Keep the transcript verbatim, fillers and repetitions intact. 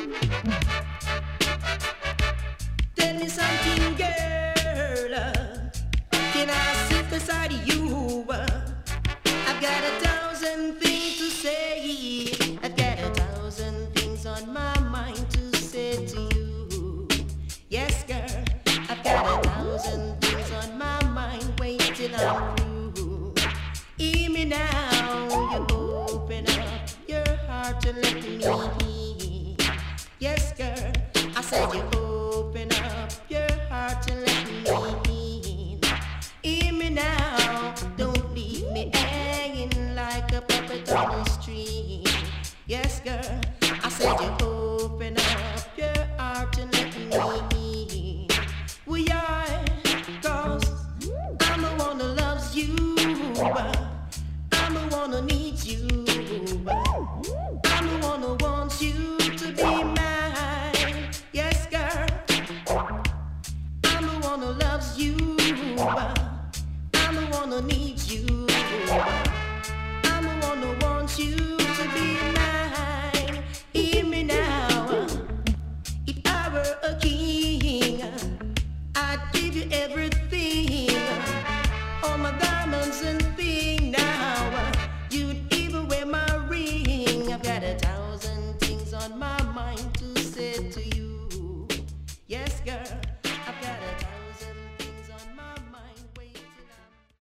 Tell me something, girl. Can I sit beside you? I've got a thousand things to say. I've got a thousand things on my mind to say to you. Yes, girl. I've got a thousand things on my mind waiting on you. Hear me now. You open up your heart to let me in. Yes, girl. I said you open up your heart to let me in. Hear me now. Don't leave me hanging like a puppet on the string. Yes, girl. I said you